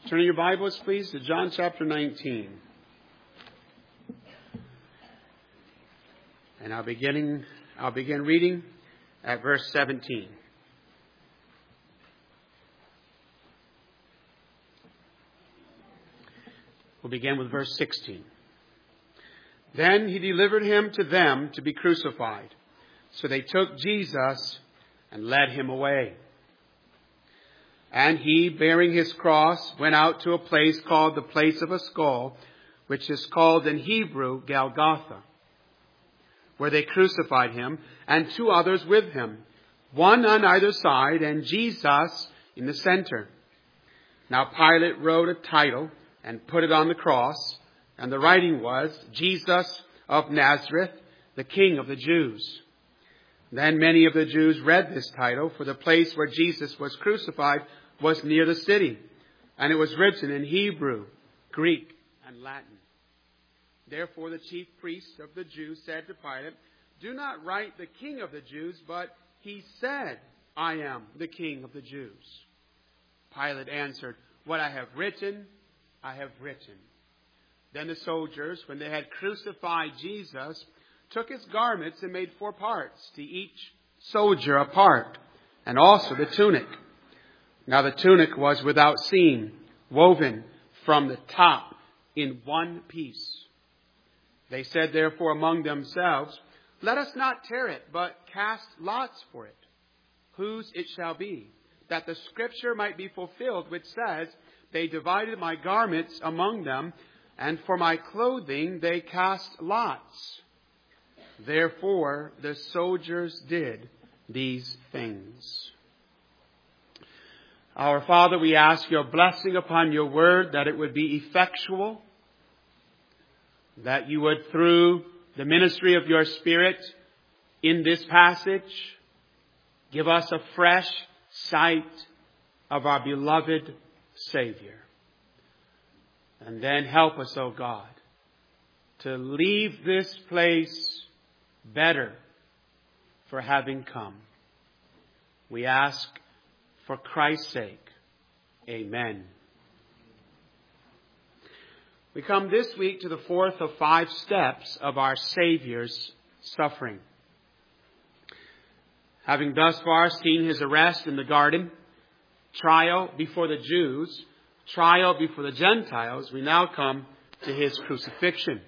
Turn your Bibles, please, to John chapter 19. And I'll begin reading at verse 17. We'll begin with verse 16. Then he delivered him to them to be crucified. So they took Jesus and led him away. And he, bearing his cross, went out to a place called the Place of a Skull, which is called in Hebrew Golgotha, where they crucified him, and two others with him, one on either side, and Jesus in the center. Now Pilate wrote a title and put it on the cross, and the writing was, Jesus of Nazareth, the King of the Jews. Then many of the Jews read this title, for the place where Jesus was crucified was near the city, and it was written in Hebrew, Greek, and Latin. Therefore the chief priests of the Jews said to Pilate, "Do not write the King of the Jews, but he said, 'I am the King of the Jews.'" Pilate answered, "What I have written, I have written." Then the soldiers, when they had crucified Jesus, took his garments and made 4 parts, to each soldier a part, and also the tunic. Now the tunic was without seam, woven from the top in one piece. They said therefore among themselves, "Let us not tear it, but cast lots for it, whose it shall be, that the scripture might be fulfilled, which says, 'They divided my garments among them, and for my clothing they cast lots.'" Therefore the soldiers did these things. Our Father, we ask your blessing upon your word, that it would be effectual, that you would, through the ministry of your Spirit in this passage, give us a fresh sight of our beloved Savior. And then help us, O God, to leave this place better for having come. We ask for Christ's sake. Amen. We come this week to the 4th of 5 steps of our Savior's suffering. Having thus far seen his arrest in the garden, trial before the Jews, trial before the Gentiles, we now come to his crucifixion.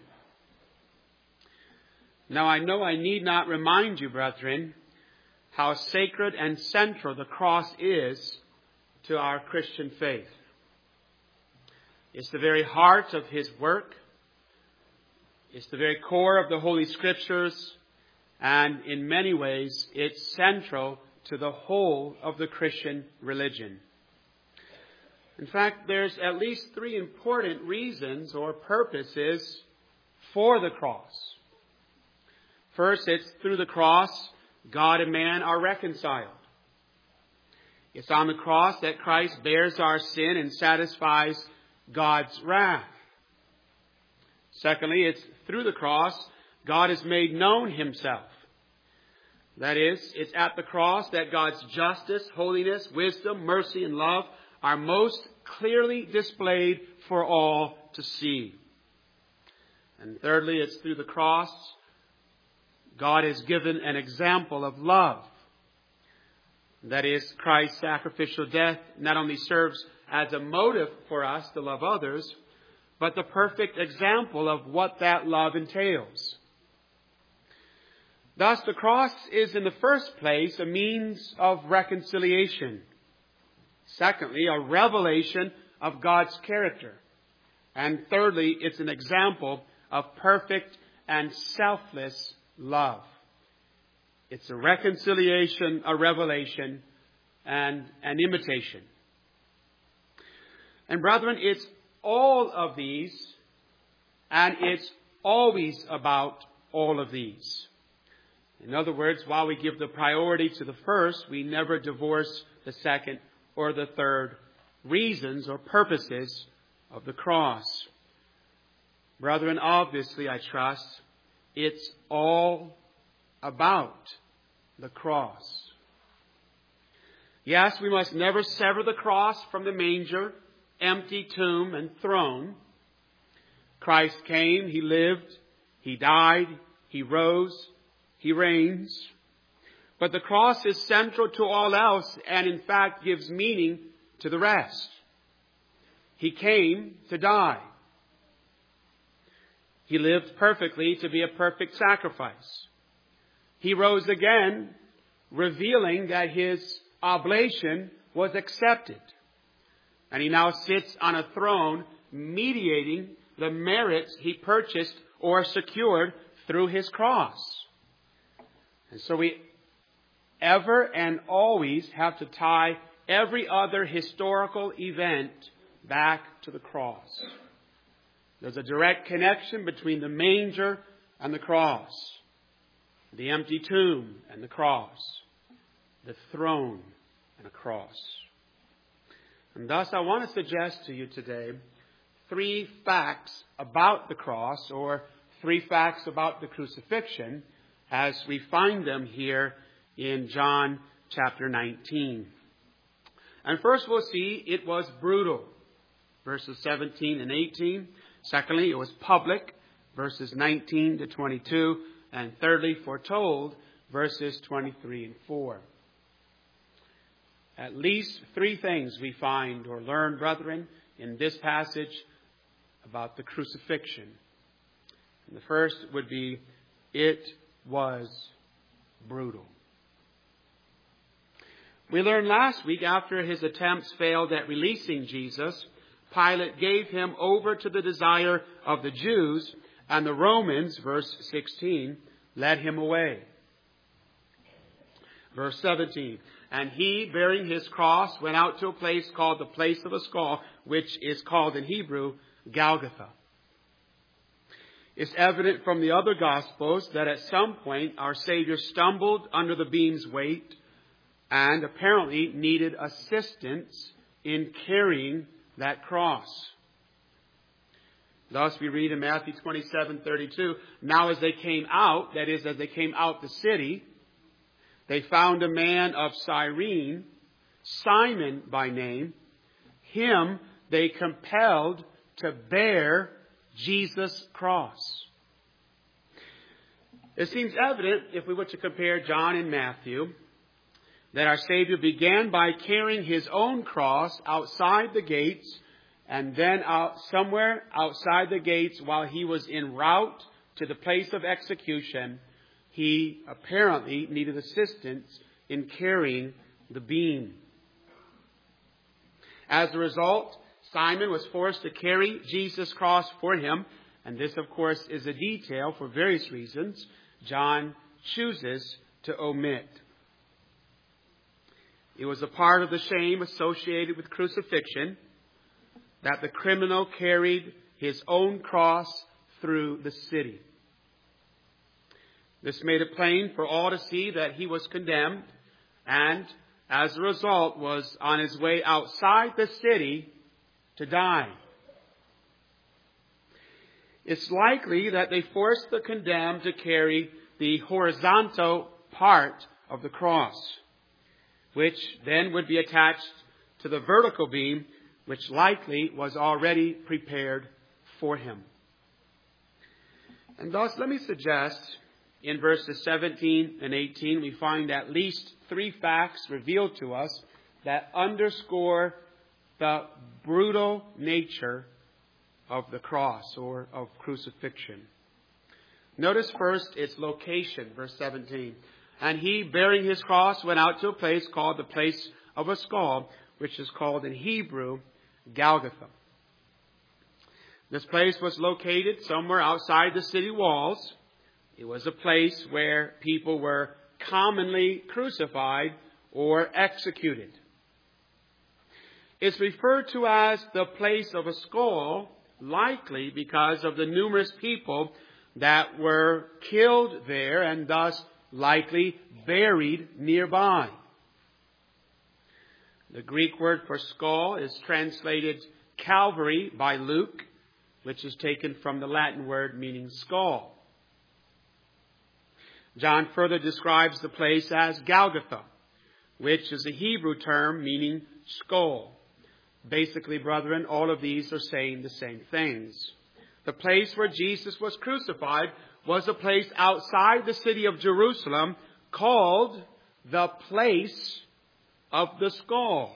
Now I know I need not remind you, brethren, how sacred and central the cross is to our Christian faith. It's the very heart of his work. It's the very core of the Holy Scriptures. And in many ways, it's central to the whole of the Christian religion. In fact, there's at least 3 important reasons or purposes for the cross. First, it's through the cross, God and man are reconciled. It's on the cross that Christ bears our sin and satisfies God's wrath. Secondly, it's through the cross God has made known himself. That is, it's at the cross that God's justice, holiness, wisdom, mercy, and love are most clearly displayed for all to see. And thirdly, it's through the cross God has given an example of love. That is, Christ's sacrificial death not only serves as a motive for us to love others, but the perfect example of what that love entails. Thus, the cross is in the first place a means of reconciliation. Secondly, a revelation of God's character. And thirdly, it's an example of perfect and selfless love. It's a reconciliation, a revelation, and an imitation. And brethren, it's all of these, and it's always about all of these. In other words, while we give the priority to the first, we never divorce the second or the third reasons or purposes of the cross. Brethren, obviously, I trust, it's all about the cross. Yes, we must never sever the cross from the manger empty tomb and throne. Christ came, He lived, He died, He rose, He reigns. But the cross is central to all else and in fact gives meaning to the rest. He came to die. He lived perfectly to be a perfect sacrifice. He rose again, revealing that His oblation was accepted. And He now sits on a throne, mediating the merits He purchased or secured through His cross. And so we ever and always have to tie every other historical event back to the cross. There's a direct connection between the manger and the cross, the empty tomb and the cross, the throne and a cross. And thus I want to suggest to you today 3 facts about the cross, or 3 facts about the crucifixion, as we find them here in John chapter 19. And first we'll see it was brutal, verses 17 and 18. Secondly, it was public, verses 19 to 22. And thirdly, foretold, verses 23 and 4. At least 3 things we find or learn, brethren, in this passage about the crucifixion. And the first would be, it was brutal. We learned last week, after his attempts failed at releasing Jesus, Pilate gave him over to the desire of the Jews, and the Romans, verse 16, led him away. Verse 17, and he, bearing his cross, went out to a place called the place of a skull, which is called in Hebrew, Golgotha. It's evident from the other Gospels that at some point our Savior stumbled under the beam's weight and apparently needed assistance in carrying that cross. Thus we read in Matthew 27:32, now as they came out, that is, as they came out the city, they found a man of Cyrene, Simon by name. Him they compelled to bear Jesus' cross. It seems evident, if we were to compare John and Matthew, that our Savior began by carrying His own cross outside the gates, and then somewhere outside the gates, while He was en route to the place of execution, He apparently needed assistance in carrying the beam. As a result, Simon was forced to carry Jesus' cross for him, and this, of course, is a detail for various reasons John chooses to omit. It was a part of the shame associated with crucifixion that the criminal carried his own cross through the city. This made it plain for all to see that he was condemned, and as a result was on his way outside the city to die. It's likely that they forced the condemned to carry the horizontal part of the cross, which then would be attached to the vertical beam, which likely was already prepared for him. And thus, let me suggest, in verses 17 and 18, we find at least 3 facts revealed to us that underscore the brutal nature of the cross, or of crucifixion. Notice first its location, verse 17. And he, bearing his cross, went out to a place called the place of a skull, which is called in Hebrew, Golgotha. This place was located somewhere outside the city walls. It was a place where people were commonly crucified or executed. It's referred to as the place of a skull, likely because of the numerous people that were killed there and thus likely buried nearby. The Greek word for skull is translated Calvary by Luke, which is taken from the Latin word meaning skull. John further describes the place as Golgotha, which is a Hebrew term meaning skull. Basically, brethren, all of these are saying the same things. The place where Jesus was crucified was a place outside the city of Jerusalem called the place of the skull.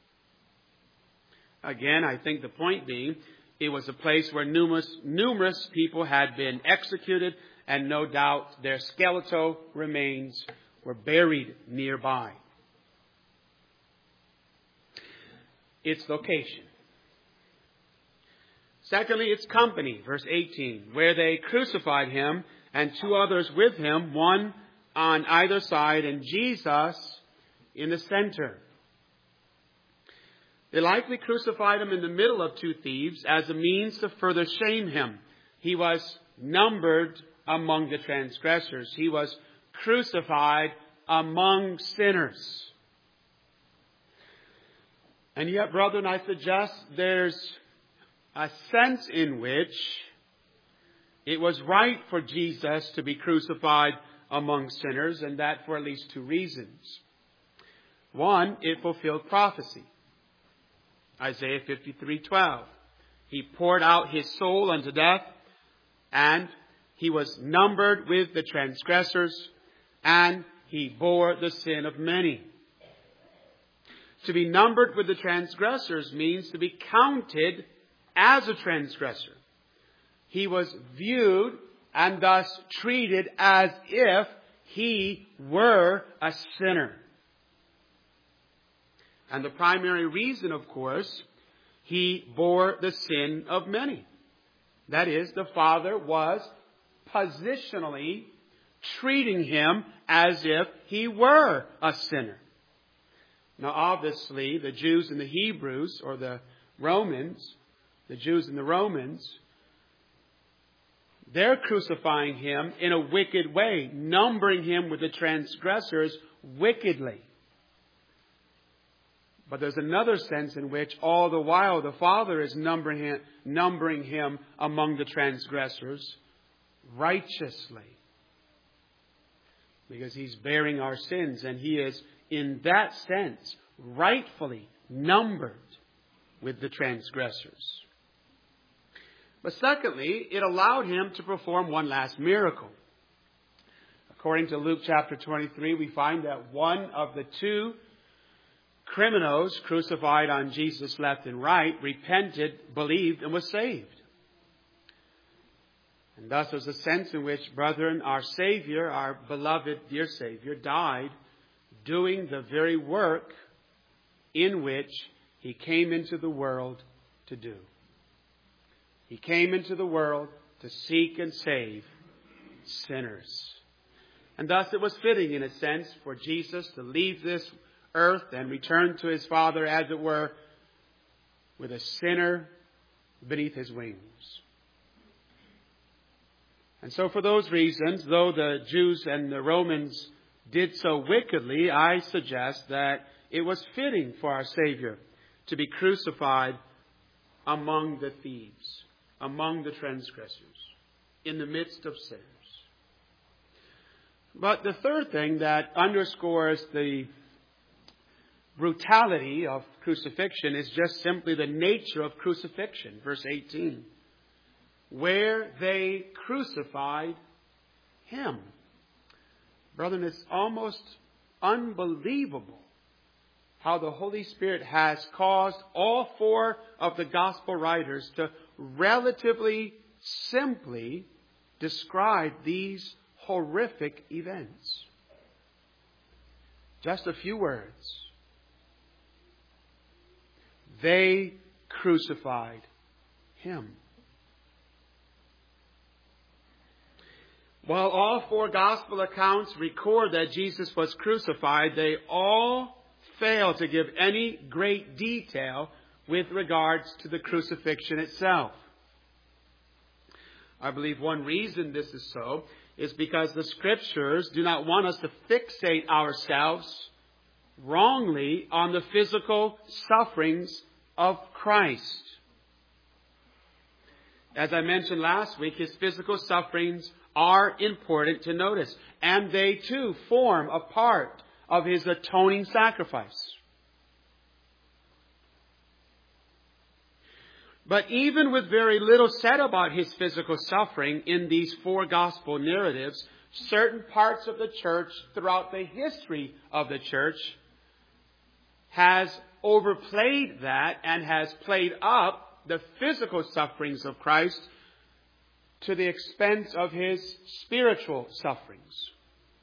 Again, I think the point being, it was a place where numerous people had been executed, and no doubt their skeletal remains were buried nearby. Its location. Secondly, its company, verse 18, where they crucified him and two others with him, one on either side, and Jesus in the center. They likely crucified him in the middle of two thieves as a means to further shame him. He was numbered among the transgressors. He was crucified among sinners. And yet, brethren, I suggest there's a sense in which it was right for Jesus to be crucified among sinners, and that for at least two reasons. One, it fulfilled prophecy. Isaiah 53:12. He poured out his soul unto death, and he was numbered with the transgressors, and he bore the sin of many. To be numbered with the transgressors means to be counted as a transgressor. He was viewed and thus treated as if he were a sinner. And the primary reason, of course, he bore the sin of many. That is, the Father was positionally treating him as if he were a sinner. Now, obviously, the Jews and the Hebrews, or the Romans, the Jews and the Romans, they're crucifying him in a wicked way, numbering him with the transgressors wickedly. But there's another sense in which all the while the Father is numbering him among the transgressors righteously. Because he's bearing our sins, and he is, in that sense, rightfully numbered with the transgressors. But secondly, it allowed him to perform one last miracle. According to Luke chapter 23, we find that one of the two criminals crucified on Jesus' left and right repented, believed, and was saved. And thus there's a sense in which, brethren, our Savior, our beloved dear Savior, died doing the very work in which he came into the world to do. He came into the world to seek and save sinners. And thus it was fitting, in a sense, for Jesus to leave this earth and return to his Father, as it were, with a sinner beneath his wings. And so for those reasons, though the Jews and the Romans did so wickedly, I suggest that it was fitting for our Savior to be crucified among the thieves, among the transgressors, in the midst of sinners. But the third thing that underscores the brutality of crucifixion is just simply the nature of crucifixion. Verse 18. Where they crucified him. Brethren, it's almost unbelievable how the Holy Spirit has caused all four of the gospel writers to relatively simply describe these horrific events. Just a few words. They crucified him. While all four gospel accounts record that Jesus was crucified, they all fail to give any great detail with regards to the crucifixion itself. I believe one reason this is so is because the Scriptures do not want us to fixate ourselves wrongly on the physical sufferings of Christ. As I mentioned last week, his physical sufferings are important to notice, and they too form a part of his atoning sacrifice. But even with very little said about his physical suffering in these four gospel narratives, certain parts of the church throughout the history of the church has overplayed that and has played up the physical sufferings of Christ to the expense of his spiritual sufferings.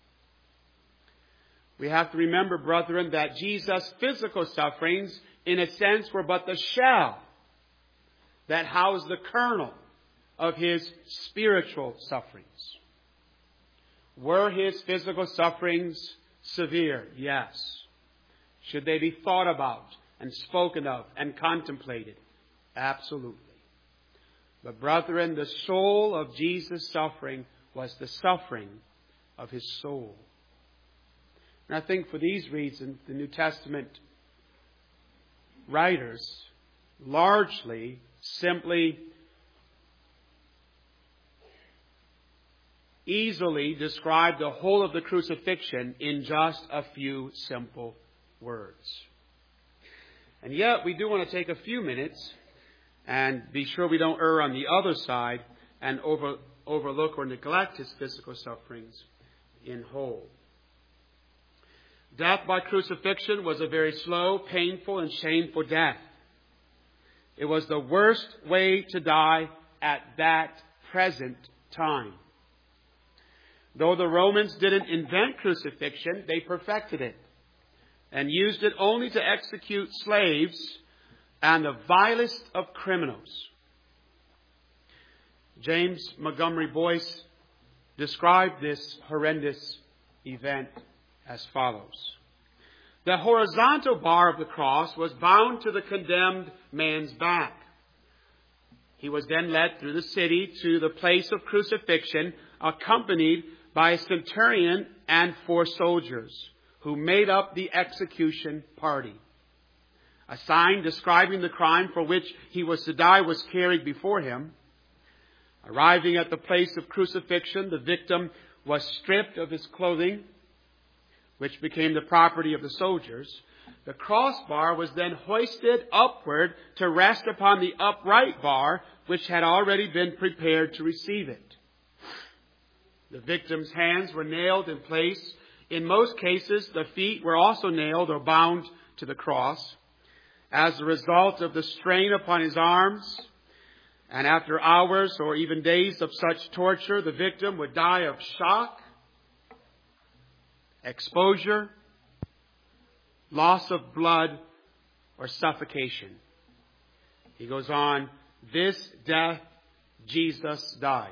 We have to remember, brethren, that Jesus' physical sufferings, in a sense, were but the shell that housed the kernel of his spiritual sufferings. Were his physical sufferings severe? Yes. Should they be thought about and spoken of and contemplated? Absolutely. But brethren, the soul of Jesus' suffering was the suffering of his soul. And I think for these reasons, the New Testament writers largely simply easily describe the whole of the crucifixion in just a few simple words. And yet we do want to take a few minutes and be sure we don't err on the other side and overlook or neglect his physical sufferings in whole. Death by crucifixion was a very slow, painful, and shameful death. It was the worst way to die at that present time. Though the Romans didn't invent crucifixion, they perfected it and used it only to execute slaves and the vilest of criminals. James Montgomery Boyce described this horrendous event as follows. The horizontal bar of the cross was bound to the condemned man's back. He was then led through the city to the place of crucifixion, accompanied by a centurion and 4 soldiers who made up the execution party. A sign describing the crime for which he was to die was carried before him. Arriving at the place of crucifixion, the victim was stripped of his clothing, which became the property of the soldiers. The crossbar was then hoisted upward to rest upon the upright bar, which had already been prepared to receive it. The victim's hands were nailed in place. In most cases, the feet were also nailed or bound to the cross. As a result of the strain upon his arms, and after hours or even days of such torture, the victim would die of shock, exposure, loss of blood, or suffocation. He goes on, this death Jesus died.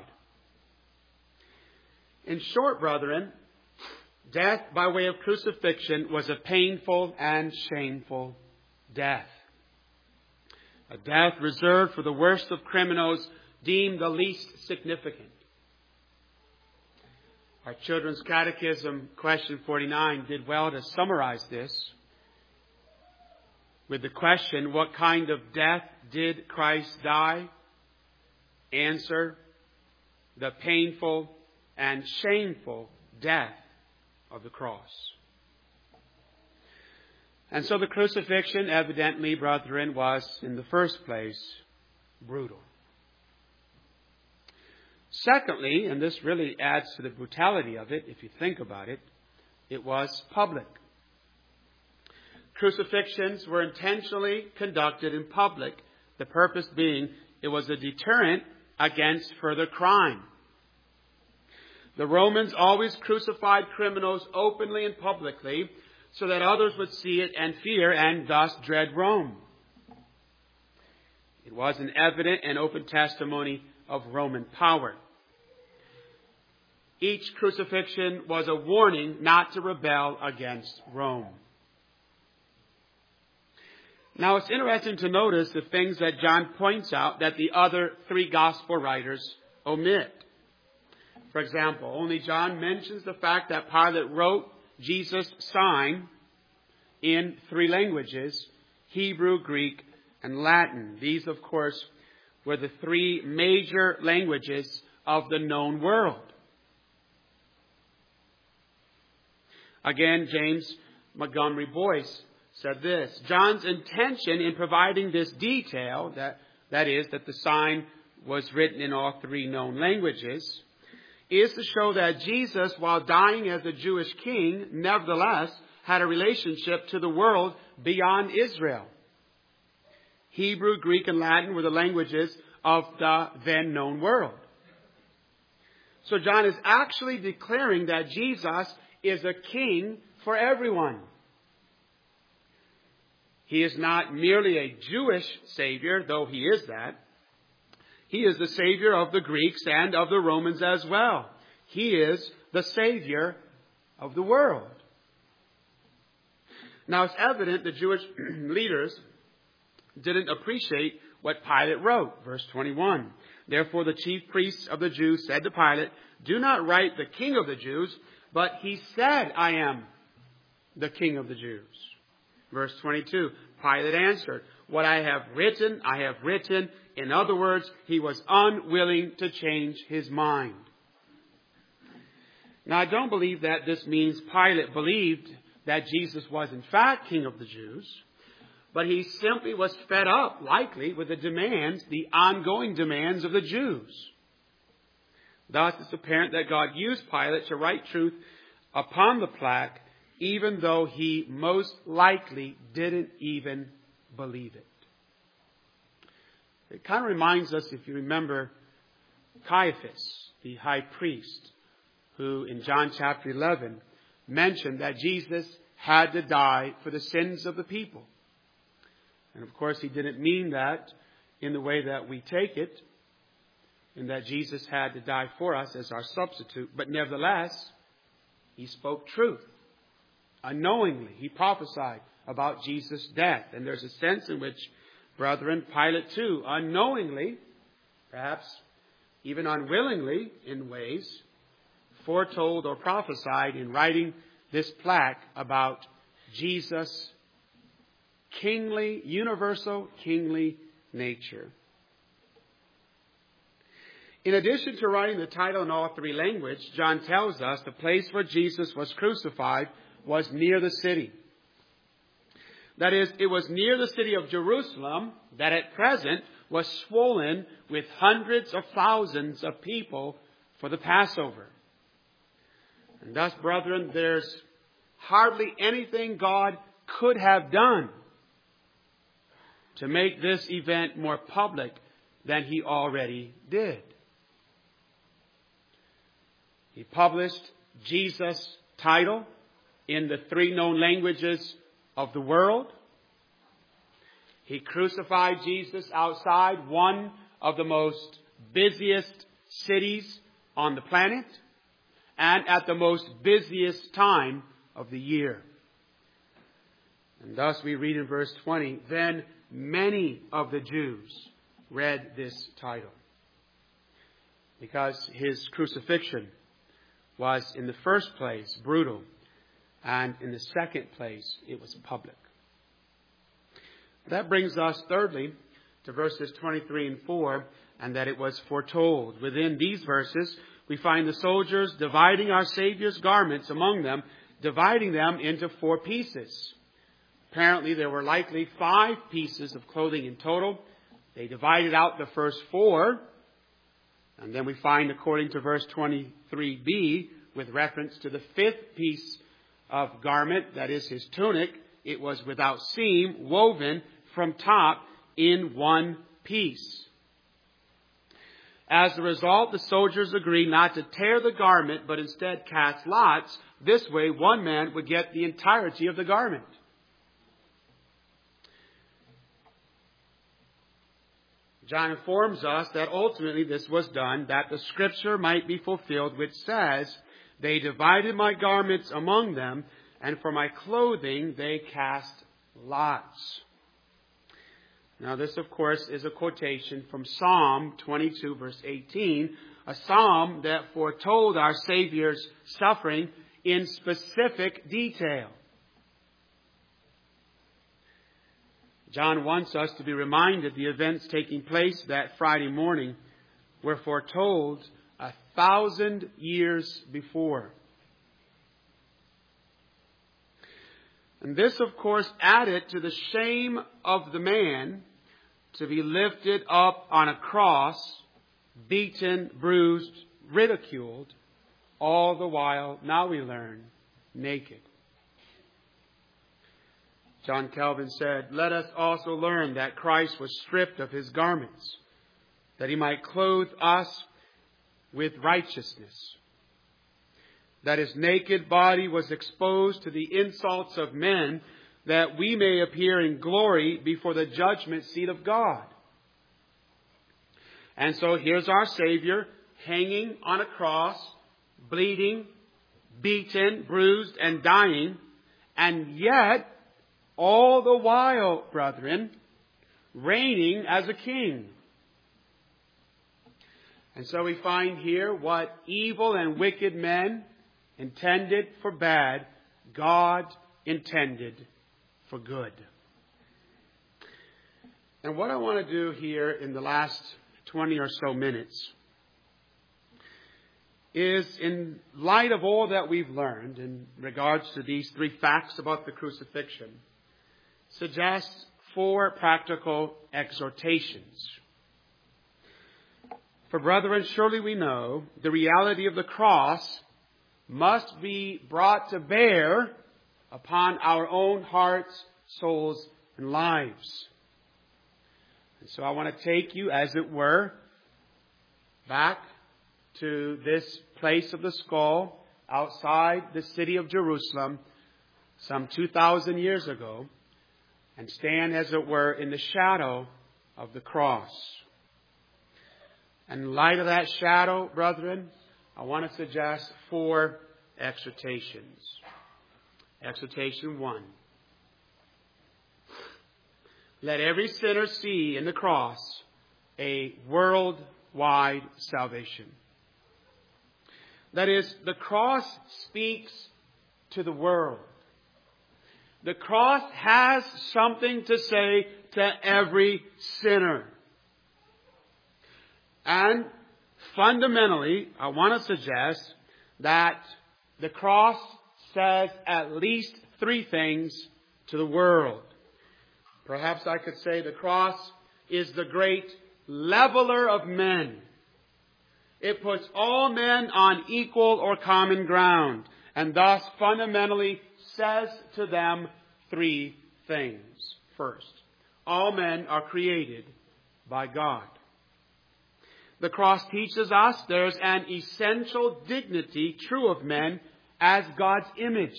In short, brethren, death by way of crucifixion was a painful and shameful death. A death reserved for the worst of criminals, deemed the least significant. Our Children's Catechism, question 49, did well to summarize this with the question, what kind of death did Christ die? Answer, the painful and shameful death of the cross. And so the crucifixion, evidently, brethren, was, in the first place, brutal. Secondly, and this really adds to the brutality of it, if you think about it, it was public. Crucifixions were intentionally conducted in public, the purpose being it was a deterrent against further crime. The Romans always crucified criminals openly and publicly so that others would see it and fear and thus dread Rome. It was an evident and open testimony of Roman power. Each crucifixion was a warning not to rebel against Rome. Now it's interesting to notice the things that John points out that the other 3 gospel writers omit. For example, only John mentions the fact that Pilate wrote Jesus' sign in 3 languages, Hebrew, Greek, and Latin. These, of course, were the 3 major languages of the known world. Again, James Montgomery Boyce said this, John's intention in providing this detail that that is, that the sign was written in all three known languages, is to show that Jesus, while dying as a Jewish king, nevertheless had a relationship to the world beyond Israel. Hebrew, Greek, and Latin were the languages of the then known world. So John is actually declaring that Jesus is a king for everyone. He is not merely a Jewish Savior, though he is that. He is the Savior of the Greeks and of the Romans as well. He is the Savior of the world. Now it's evident the Jewish leaders didn't appreciate what Pilate wrote. Verse 21. Therefore the chief priests of the Jews said to Pilate, "Do not write the King of the Jews, but he said, 'I am the King of the Jews.'" Verse 22. Pilate answered, "What I have written, I have written." In other words, he was unwilling to change his mind. Now, I don't believe that this means Pilate believed that Jesus was in fact King of the Jews, but he simply was fed up, likely, with the demands, the ongoing demands of the Jews. Thus, it's apparent that God used Pilate to write truth upon the plaque, even though he most likely didn't even believe it. It kind of reminds us, if you remember, Caiaphas, the high priest, who in John chapter 11 mentioned that Jesus had to die for the sins of the people. And of course, he didn't mean that in the way that we take it, in that Jesus had to die for us as our substitute. But nevertheless, he spoke truth. Unknowingly, he prophesied about Jesus' death. And there's a sense in which, brethren, Pilate too, unknowingly, perhaps even unwillingly in ways, foretold or prophesied in writing this plaque about Jesus' kingly, universal kingly nature. In addition to writing the title in all three languages, John tells us the place where Jesus was crucified was near the city. That is, it was near the city of Jerusalem that at present was swollen with hundreds of thousands of people for the Passover. And thus, brethren, there's hardly anything God could have done to make this event more public than he already did. He published Jesus' title in the three known languages of the world. He crucified Jesus outside one of the most busiest cities on the planet and at the most busiest time of the year. And thus we read in verse 20, "Then many of the Jews read this title," because his crucifixion was in the first place brutal, and in the second place it was public. That brings us thirdly to verses 23 and 4, and that it was foretold. Within these verses we find the soldiers dividing our Savior's garments among them, dividing them into 4 pieces. Apparently there were likely 5 pieces of clothing in total. They divided out the first 4. And then we find, according to verse 23b, with reference to the 5th piece of garment, that is his tunic, it was without seam, woven from top in one piece. As a result, the soldiers agreed not to tear the garment, but instead cast lots. This way, one man would get the entirety of the garment. John informs us that ultimately this was done, that the scripture might be fulfilled, which says, "They divided my garments among them, and for my clothing they cast lots." Now this, of course, is a quotation from Psalm 22, verse 18, a psalm that foretold our Savior's suffering in specific detail. John wants us to be reminded the events taking place that Friday morning were foretold 1,000 years before. And this, of course, added to the shame of the man to be lifted up on a cross, beaten, bruised, ridiculed, all the while, now we learn, naked. John Calvin said, "Let us also learn that Christ was stripped of his garments, that he might clothe us with righteousness, that his naked body was exposed to the insults of men, that we may appear in glory before the judgment seat of God." And so here's our Savior hanging on a cross, bleeding, beaten, bruised, and dying. And yet, all the while, brethren, reigning as a king. And so we find here what evil and wicked men intended for bad, God intended for good. And what I want to do here in the last 20 or so minutes is, in light of all that we've learned in regards to these three facts about the crucifixion, suggest 4 practical exhortations. For brethren, surely we know the reality of the cross must be brought to bear upon our own hearts, souls, and lives. And so I want to take you, as it were, back to this place of the skull outside the city of Jerusalem some 2,000 years ago, and stand, as it were, in the shadow of the cross. And in light of that shadow, brethren, I want to suggest 4 exhortations. Exhortation 1. Let every sinner see in the cross a worldwide salvation. That is, the cross speaks to the world. The cross has something to say to every sinner. And fundamentally, I want to suggest that the cross says at least 3 things to the world. Perhaps I could say the cross is the great leveler of men. It puts all men on equal or common ground, and thus fundamentally says to them 3 things. First, all men are created by God. The cross teaches us there's an essential dignity true of men as God's image.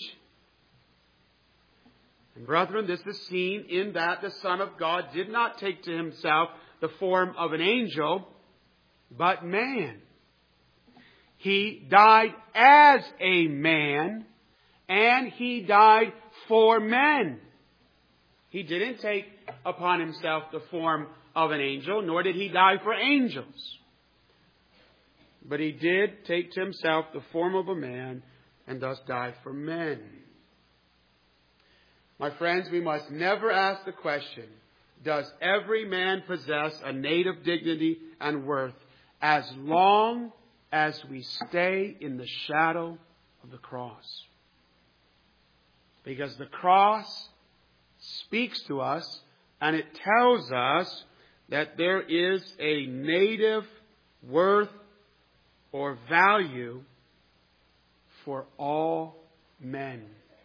And brethren, this is seen in that the Son of God did not take to himself the form of an angel, but man. He died as a man, and he died for men. He didn't take upon himself the form of an angel, nor did he die for angels. But he did take to himself the form of a man, and thus die for men. My friends, we must never ask the question, does every man possess a native dignity and worth, as long as we stay in the shadow of the cross? Because the cross speaks to us, and it tells us that there is a native worth or value for all men.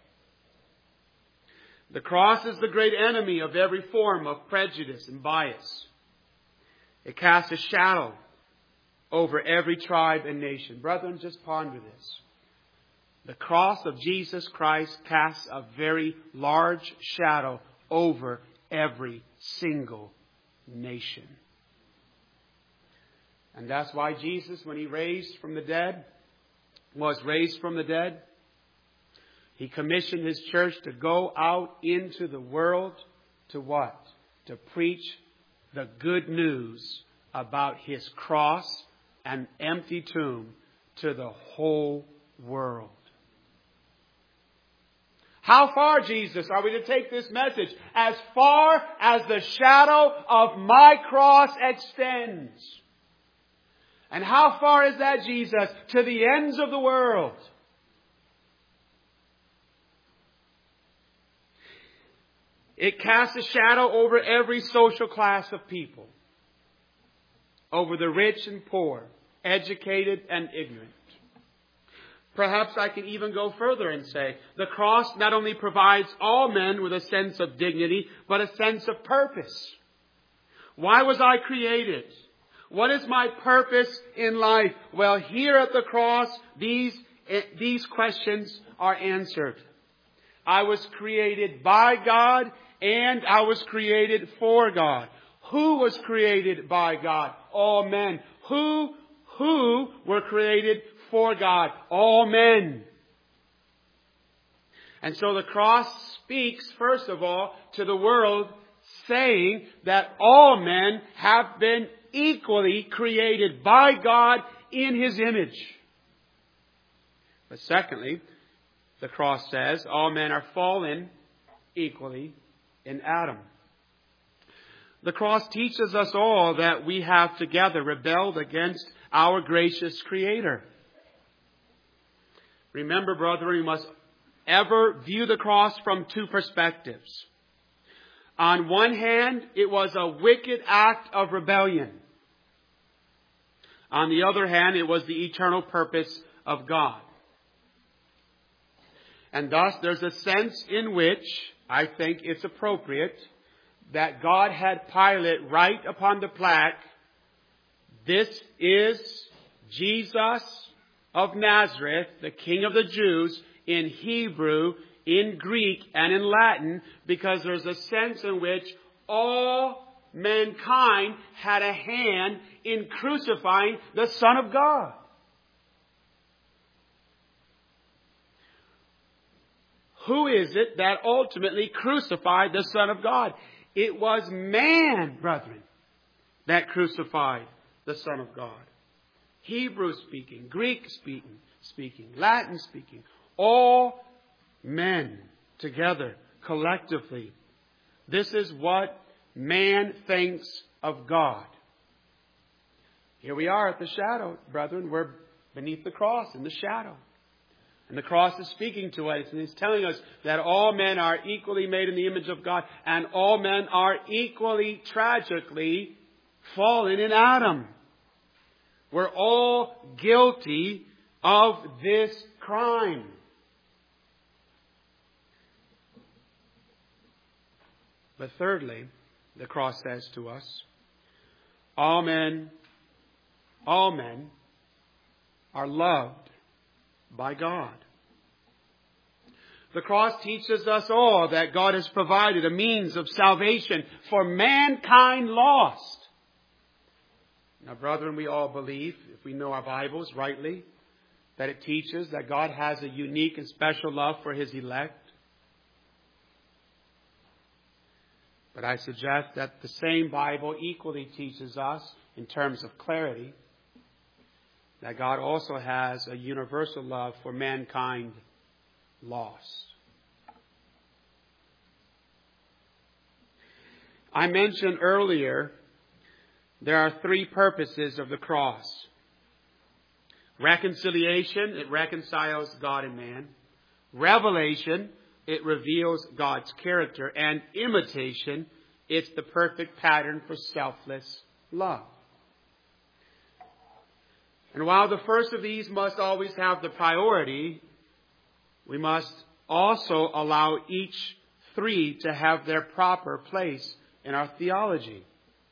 The cross is the great enemy of every form of prejudice and bias. It casts a shadow over every tribe and nation. Brethren, just ponder this. The cross of Jesus Christ casts a very large shadow over every single nation. And that's why Jesus, when he was raised from the dead, he commissioned his church to go out into the world to what? To preach the good news about his cross and empty tomb to the whole world. How far, Jesus, are we to take this message? As far as the shadow of my cross extends. And how far is that, Jesus? To the ends of the world. It casts a shadow over every social class of people. Over the rich and poor, educated and ignorant. Perhaps I can even go further and say, the cross not only provides all men with a sense of dignity, but a sense of purpose. Why was I created? What is my purpose in life? Well, here at the cross, these questions are answered. I was created by God and I was created for God. Who was created by God? All men. Who were created for God? All men. And so the cross speaks, first of all, to the world, saying that all men have been equally created by God in His image. But secondly, the cross says all men are fallen equally in Adam. The cross teaches us all that we have together rebelled against our gracious Creator. Remember, brethren, we must ever view the cross from two perspectives. On one hand, it was a wicked act of rebellion. On the other hand, it was the eternal purpose of God. And thus, there's a sense in which I think it's appropriate that God had Pilate write upon the plaque, "This is Jesus of Nazareth, the King of the Jews," in Hebrew, in Greek, and in Latin, because there's a sense in which all mankind had a hand in crucifying the Son of God. Who is it that ultimately crucified the Son of God? It was man, brethren, that crucified the Son of God. Hebrew speaking, Greek speaking, Latin speaking, all men together, collectively. This is what man thinks of God. Here we are at the shadow, brethren. We're beneath the cross in the shadow. And the cross is speaking to us, and it's telling us that all men are equally made in the image of God, and all men are equally, tragically fallen in Adam. We're all guilty of this crime. But thirdly, the cross says to us, all men are loved by God. The cross teaches us all that God has provided a means of salvation for mankind lost. Now, brethren, we all believe, if we know our Bibles rightly, that it teaches that God has a unique and special love for His elect. But I suggest that the same Bible equally teaches us, in terms of clarity, that God also has a universal love for mankind lost. I mentioned earlier there are three purposes of the cross. Reconciliation, it reconciles God and man. Revelation, it reveals God's character. And imitation, it's the perfect pattern for selfless love. And while the first of these must always have the priority, we must also allow each three to have their proper place in our theology.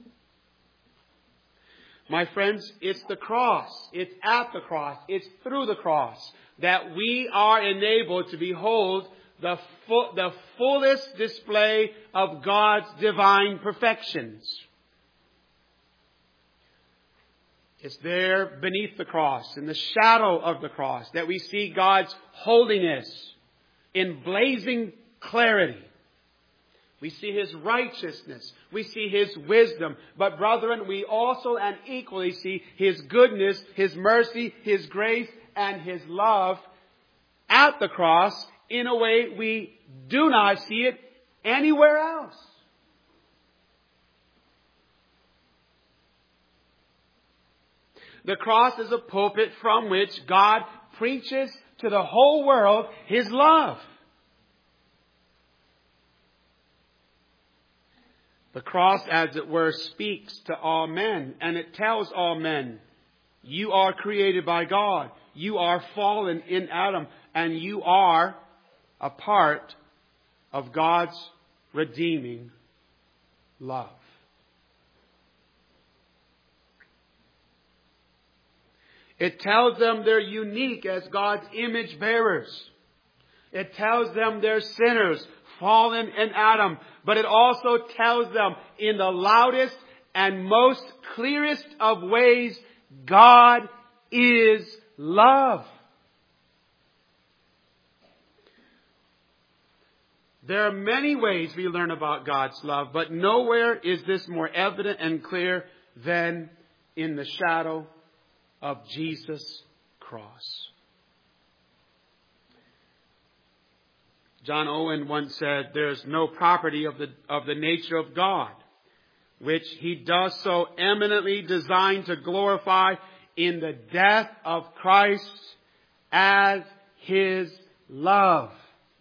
My friends, it's the cross, it's at the cross, it's through the cross that we are enabled to behold the fullest display of God's divine perfections. It's there beneath the cross, in the shadow of the cross, that we see God's holiness in blazing clarity. We see His righteousness. We see His wisdom. But brethren, we also and equally see His goodness, His mercy, His grace, and His love at the cross in a way we do not see it anywhere else. The cross is a pulpit from which God preaches to the whole world His love. The cross, as it were, speaks to all men, and it tells all men, you are created by God. You are fallen in Adam, and you are a part of God's redeeming love. It tells them they're unique as God's image bearers. It tells them they're sinners, fallen in Adam. But it also tells them in the loudest and most clearest of ways, God is love. There are many ways we learn about God's love, but nowhere is this more evident and clear than in the shadow of Jesus' cross. John Owen once said, "There's no property of the nature of God, which He does so eminently design to glorify in the death of Christ as His love."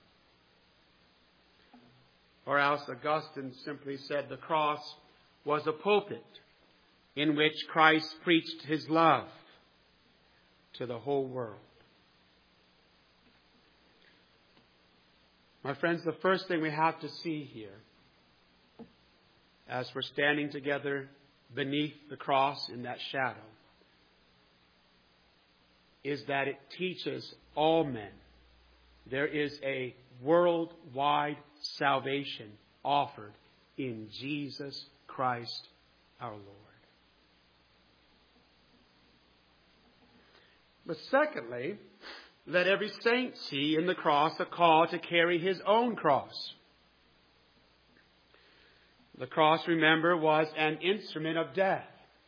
Or else Augustine simply said the cross was a pulpit in which Christ preached His love to the whole world. My friends, the first thing we have to see here, as we're standing together beneath the cross in that shadow, is that it teaches all men there is a worldwide salvation offered in Jesus Christ our Lord. But secondly, let every saint see in the cross a call to carry his own cross. The cross, remember, was an instrument of death.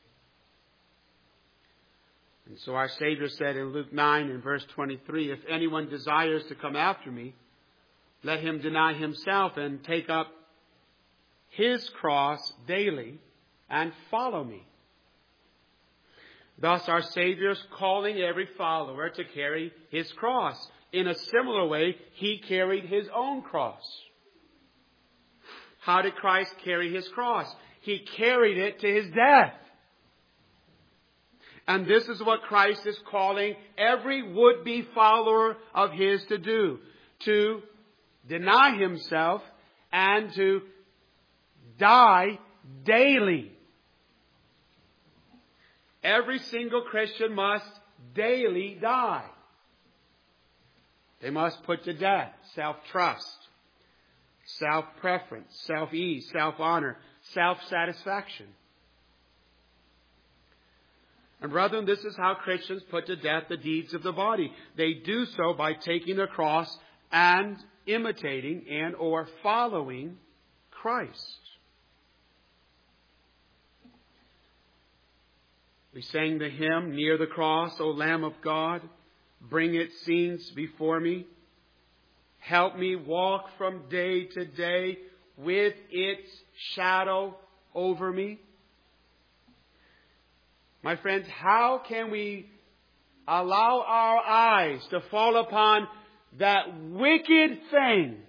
And so our Savior said in Luke 9 and verse 23, "If anyone desires to come after me, let him deny himself and take up his cross daily and follow me." Thus our Savior is calling every follower to carry his cross. In a similar way, He carried His own cross. How did Christ carry His cross? He carried it to His death. And this is what Christ is calling every would-be follower of His to do. To deny himself and to die daily. Every single Christian must daily die. They must put to death self-trust, self-preference, self-ease, self-honor, self-satisfaction. And brethren, this is how Christians put to death the deeds of the body. They do so by taking the cross and imitating and or following Christ. We sang the hymn, "Near the cross, O Lamb of God, bring its scenes before me. Help me walk from day to day with its shadow over me." My friends, how can we allow our eyes to fall upon that wicked thing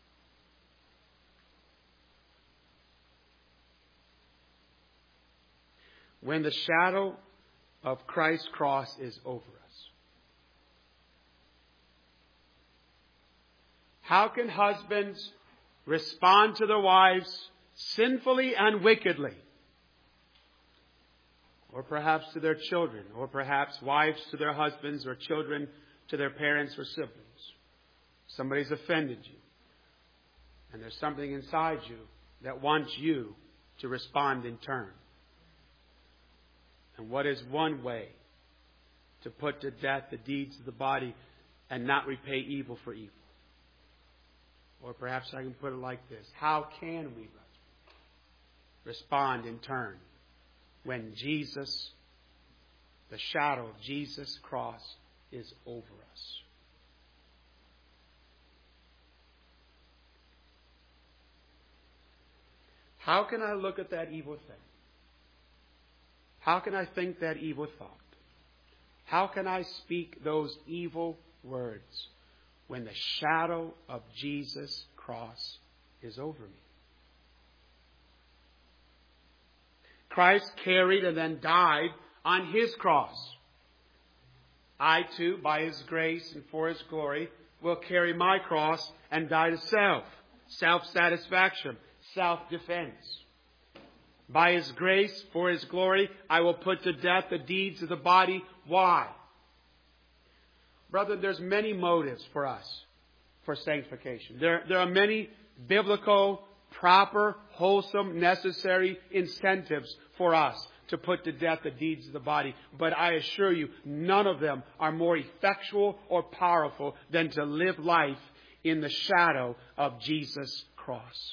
when the shadow of Christ's cross is over us? How can husbands respond to their wives sinfully and wickedly? Or perhaps to their children, or perhaps wives to their husbands, or children to their parents or siblings. Somebody's offended you, and there's something inside you that wants you to respond in turn. And what is one way to put to death the deeds of the body and not repay evil for evil? Or perhaps I can put it like this: how can we respond in turn when Jesus, the shadow of Jesus' cross, is over us? How can I look at that evil thing? How can I think that evil thought? How can I speak those evil words when the shadow of Jesus' cross is over me? Christ carried and then died on His cross. I too, by His grace and for His glory, will carry my cross and die to self. Self-satisfaction, self-defense. By His grace, for His glory, I will put to death the deeds of the body. Why? Brother, there's many motives for us for sanctification. There are many biblical, proper, wholesome, necessary incentives for us to put to death the deeds of the body. But I assure you, none of them are more effectual or powerful than to live life in the shadow of Jesus' cross.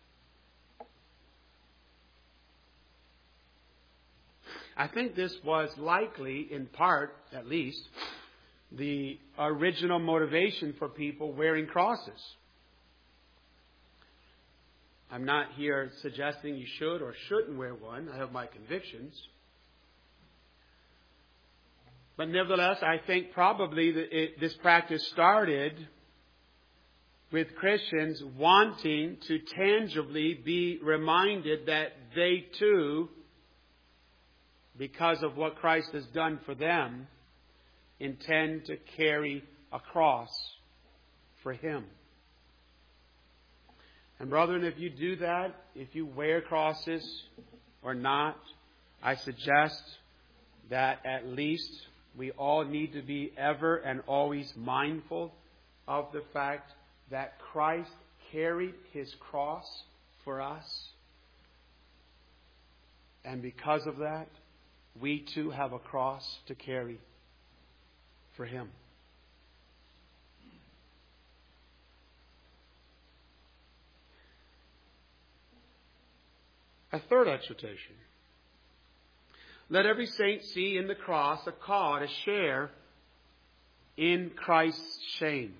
I think this was likely, in part at least, the original motivation for people wearing crosses. I'm not here suggesting you should or shouldn't wear one. I have my convictions. But nevertheless, I think probably this practice started with Christians wanting to tangibly be reminded that they too, because of what Christ has done for them, intend to carry a cross for Him. And brethren, if you do that, if you wear crosses or not, I suggest that at least we all need to be ever and always mindful of the fact that Christ carried His cross for us. And because of that, we too have a cross to carry for Him. A third exhortation. Let every saint see in the cross a call to share in Christ's shame.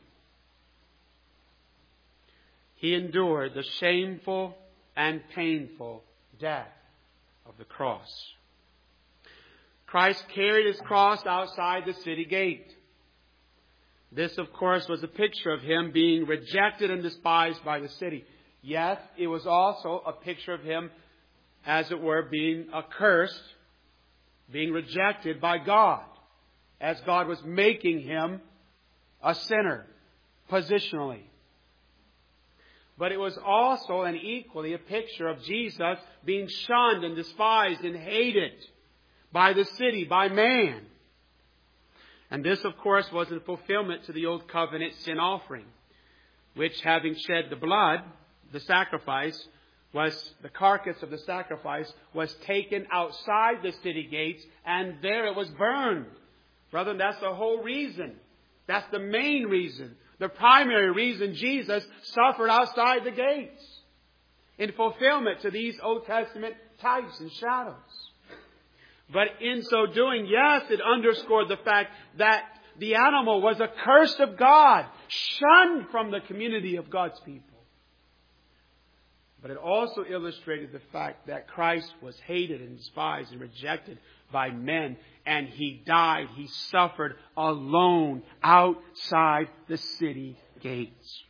He endured the shameful and painful death of the cross. Christ carried His cross outside the city gate. This, of course, was a picture of Him being rejected and despised by the city. Yes, it was also a picture of Him, as it were, being accursed, being rejected by God, as God was making Him a sinner, positionally. But it was also and equally a picture of Jesus being shunned and despised and hated by the city, by man. And this, of course, was in fulfillment to the Old Covenant sin offering, which, having shed the blood, the sacrifice, the carcass of the sacrifice was taken outside the city gates, and there it was burned. Brethren, that's the whole reason. That's the main reason. The primary reason Jesus suffered outside the gates, in fulfillment to these Old Testament types and shadows. But in so doing, yes, it underscored the fact that the animal was accursed of God, shunned from the community of God's people. But it also illustrated the fact that Christ was hated and despised and rejected by men. And He died, He suffered alone outside the city gates.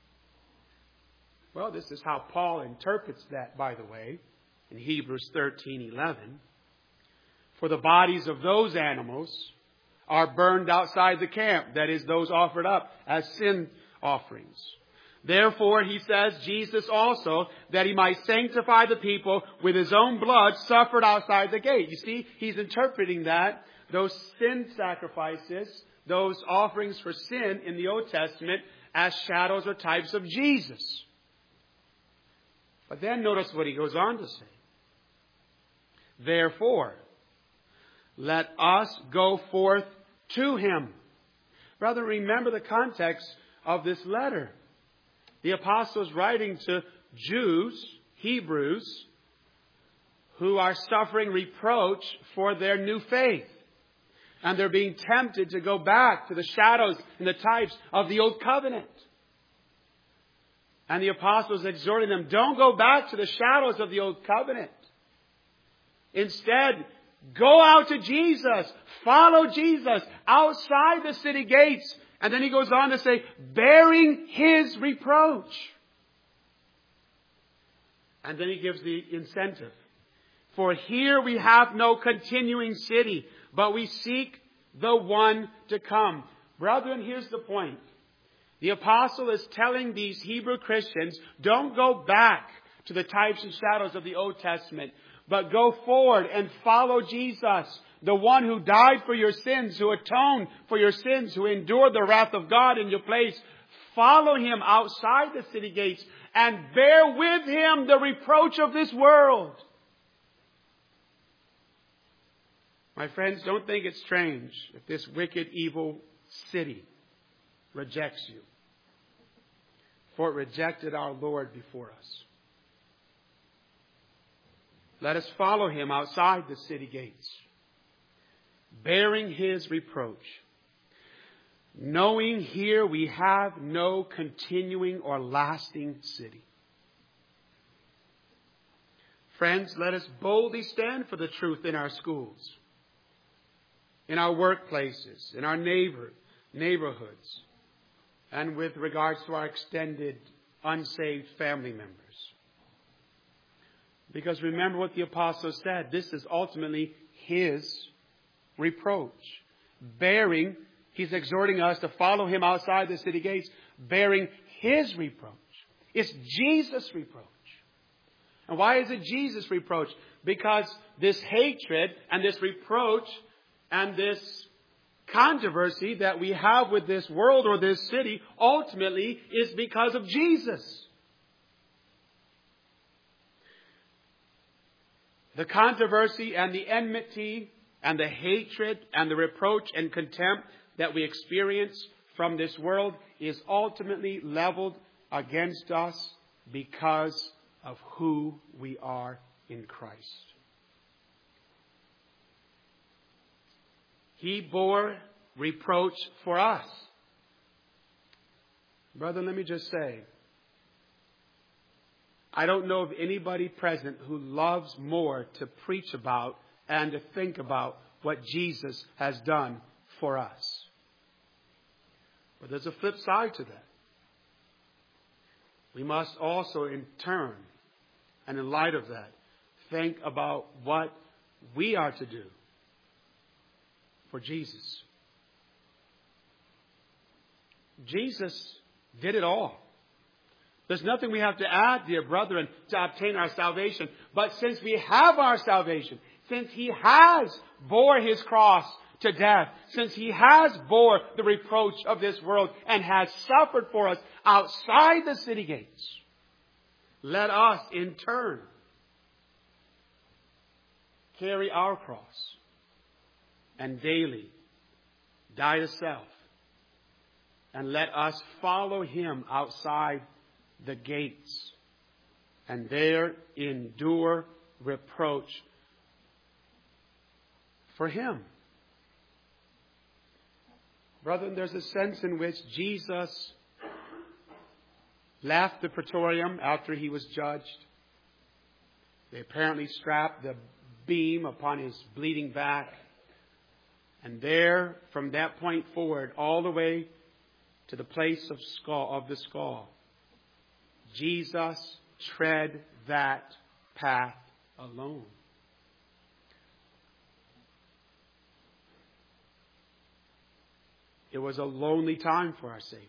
Well, this is how Paul interprets that, by the way, in Hebrews 13:11. For the bodies of those animals are burned outside the camp, that is, those offered up as sin offerings. Therefore, he says, Jesus also, that He might sanctify the people with His own blood, suffered outside the gate. You see, he's interpreting that, those sin sacrifices, those offerings for sin in the Old Testament, as shadows or types of Jesus. But then notice what he goes on to say. Therefore, let us go forth to Him. Brother, remember the context of this letter. The apostle is writing to Jews, Hebrews, who are suffering reproach for their new faith. And they're being tempted to go back to the shadows and the types of the Old Covenant. And the apostle is exhorting them, don't go back to the shadows of the Old Covenant. Instead, go out to Jesus. Follow Jesus outside the city gates. And then he goes on to say, bearing His reproach. And then he gives the incentive. For here we have no continuing city, but we seek the one to come. Brethren, here's the point. The apostle is telling these Hebrew Christians, don't go back to the types and shadows of the Old Testament, but go forward and follow Jesus, the one who died for your sins, who atoned for your sins, who endured the wrath of God in your place. Follow Him outside the city gates and bear with Him the reproach of this world. My friends, don't think it's strange if this wicked, evil city rejects you. For it rejected our Lord before us. Let us follow Him outside the city gates, bearing His reproach, knowing here we have no continuing or lasting city. Friends, let us boldly stand for the truth in our schools, in our workplaces, in our neighborhoods, and with regards to our extended, unsaved family members. Because remember what the apostle said, this is ultimately his reproach. He's exhorting us to follow him outside the city gates, bearing his reproach. It's Jesus' reproach. And why is it Jesus' reproach? Because this hatred and this reproach and this controversy that we have with this world or this city ultimately is because of Jesus. The controversy and the enmity and the hatred and the reproach and contempt that we experience from this world is ultimately leveled against us because of who we are in Christ. He bore reproach for us. Brother, let me just say, I don't know of anybody present who loves more to preach about and to think about what Jesus has done for us. But there's a flip side to that. We must also, in turn, and in light of that, think about what we are to do for Jesus. Jesus did it all. There's nothing we have to add, dear brethren, to obtain our salvation. But since we have our salvation, since He has bore His cross to death, since He has bore the reproach of this world and has suffered for us outside the city gates, let us in turn carry our cross and daily die to self, and let us follow Him outside the gates and there endure reproach for Him. Brethren, there's a sense in which Jesus left the praetorium after He was judged. They apparently strapped the beam upon His bleeding back. And there, from that point forward, all the way to the place of the skull, Jesus tread that path alone. It was a lonely time for our Savior.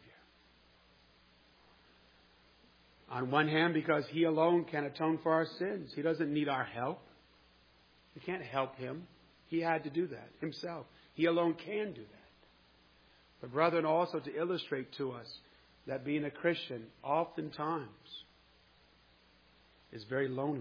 On one hand, because He alone can atone for our sins. He doesn't need our help. We can't help Him. He had to do that Himself. He alone can do that. But brethren, also to illustrate to us that being a Christian oftentimes is very lonely.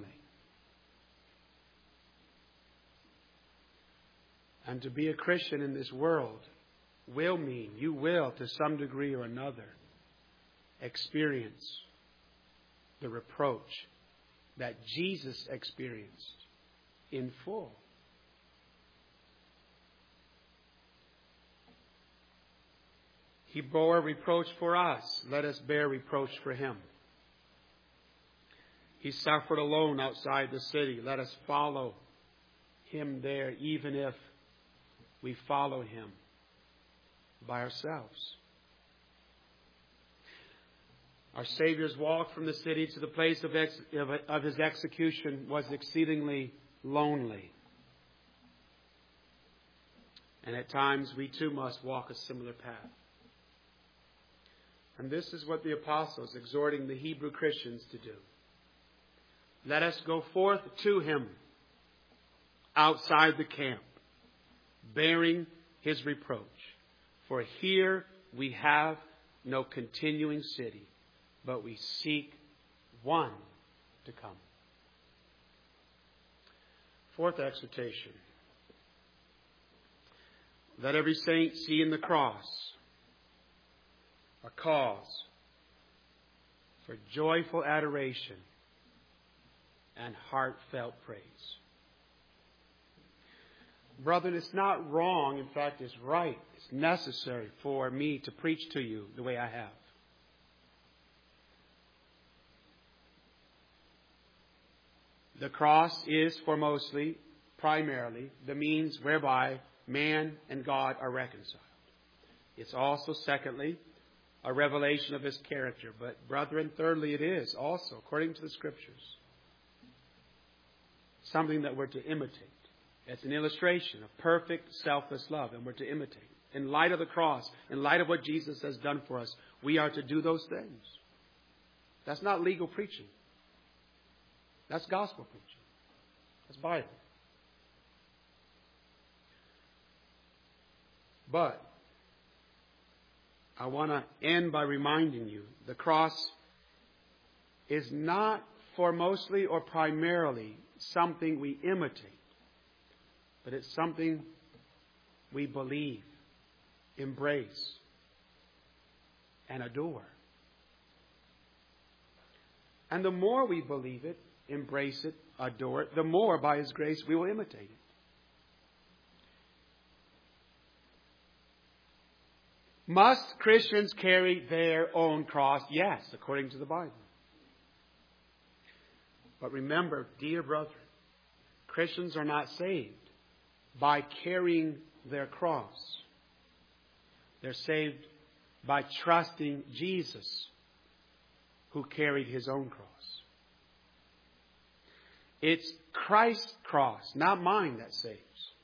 And to be a Christian in this world will mean you will, to some degree or another, experience the reproach that Jesus experienced in full. He bore reproach for us. Let us bear reproach for Him. He suffered alone outside the city. Let us follow Him there, even if we follow Him by ourselves. Our Savior's walk from the city to the place of His execution was exceedingly lonely. And at times we too must walk a similar path. And this is what the apostles exhorting the Hebrew Christians to do. Let us go forth to him outside the camp, bearing his reproach. For here we have no continuing city, but we seek one to come. Fourth exhortation. Let every saint see in the cross a cause for joyful adoration and heartfelt praise. Brethren, it's not wrong. In fact, it's right. It's necessary for me to preach to you the way I have. The cross is foremostly, primarily, the means whereby man and God are reconciled. It's also, secondly, a revelation of his character. But, brethren, thirdly, it is also, according to the Scriptures, something that we're to imitate. It's an illustration of perfect, selfless love, and we're to imitate. In light of the cross, in light of what Jesus has done for us, we are to do those things. That's not legal preaching. That's gospel preaching. That's Bible. But I want to end by reminding you the cross is not foremostly or primarily something we imitate, but it's something we believe, embrace, and adore. And the more we believe it, embrace it, adore it, the more by His grace we will imitate it. Must Christians carry their own cross? Yes, according to the Bible. But remember, dear brethren, Christians are not saved by carrying their cross. They're saved by trusting Jesus, who carried His own cross. It's Christ's cross, not mine, that saves.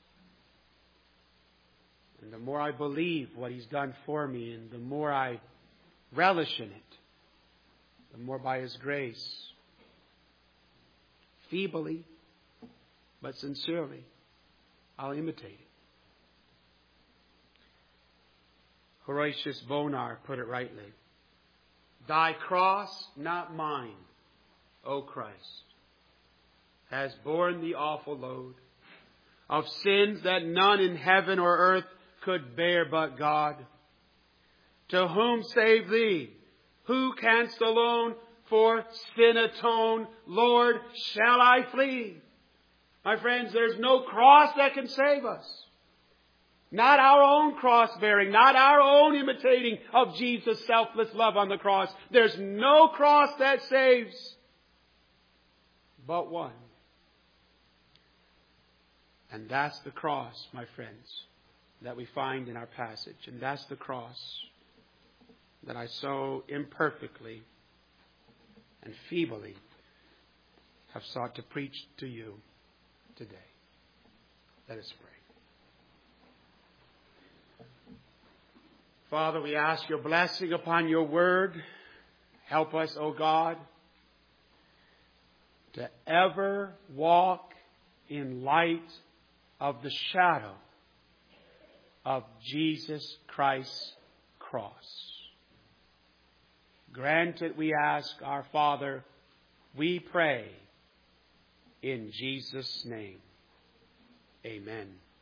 And the more I believe what He's done for me, and the more I relish in it, the more by His grace, feebly but sincerely, I'll imitate it. Horatius Bonar put it rightly. Thy cross, not mine, O Christ, has borne the awful load of sins that none in heaven or earth could bear but God. To whom save Thee? Who canst alone for sin atone? Lord, shall I flee? My friends, there's no cross that can save us. Not our own cross bearing, not our own imitating of Jesus' selfless love on the cross. There's no cross that saves but one. And that's the cross, my friends, that we find in our passage. And that's the cross that I so imperfectly and feebly have sought to preach to you today. Let us pray. Father, we ask Your blessing upon Your word. Help us, O God, to ever walk in light of the shadow of Jesus Christ's cross. Grant it, we ask, our Father, we pray in Jesus' name. Amen.